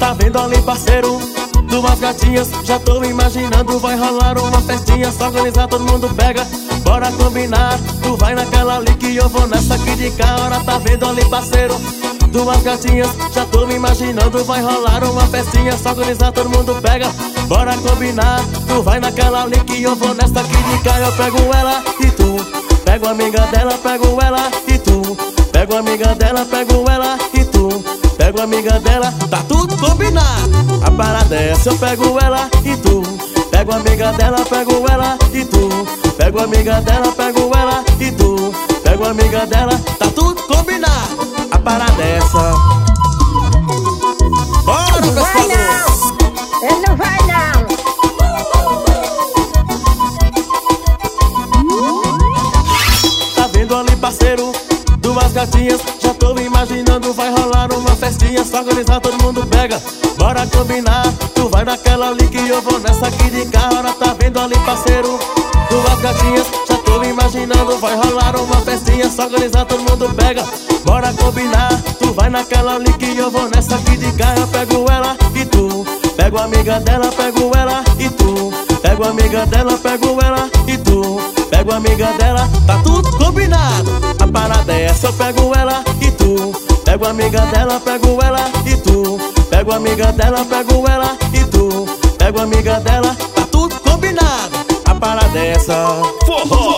Tá vendo ali, parceiro? Duas gatinhas, já tô imaginando. Vai rolar uma festinha, só organizar, todo mundo pega. Bora combinar, tu vai naquela ali que eu vou nessa aqui de cá. Ora, tá vendo ali, parceiro? Duas gatinhas, já tô me imaginando. Vai rolar uma festinha, só organizar, todo mundo pega. Bora combinar, tu vai naquela ali que eu vou nessa aqui de cá. Eu pego ela e tu pego a amiga dela, pego ela e tu pego a amiga dela, pego ela e tu pego a amiga dela. Tá tudo combinado. A parada é essa, eu pego ela e tu pego a amiga dela, pego ela e tu pego a amiga dela, pego ela e tu pego a amiga dela. Tá tudo combinado. A parada é essa. Bora, pescador! Ele não vai não! Tá vendo ali, parceiro? Duas gatinhas, já tô imaginando. Vai rolar uma festinha, só organizar, todo mundo pega. Bora combinar, tu vai naquela ali que eu vou nessa aqui de cá. Ora, tá vendo ali, parceiro? Duas gatinhas, já tô imaginando. Vai rolar uma festinha, só organizar, todo mundo pega. Bora combinar, tu vai naquela ali que eu vou nessa aqui de cá. Eu pego ela e tu pego a amiga dela, pego ela e tu pego a amiga dela, pego ela e tu pego a amiga dela. Tá tudo combinado. A parada é essa, eu pego ela e tu pego a amiga dela, pego ela e tu pego a amiga dela, pego ela e tu pego a amiga dela. Tá tudo combinado. A parada é essa. Forró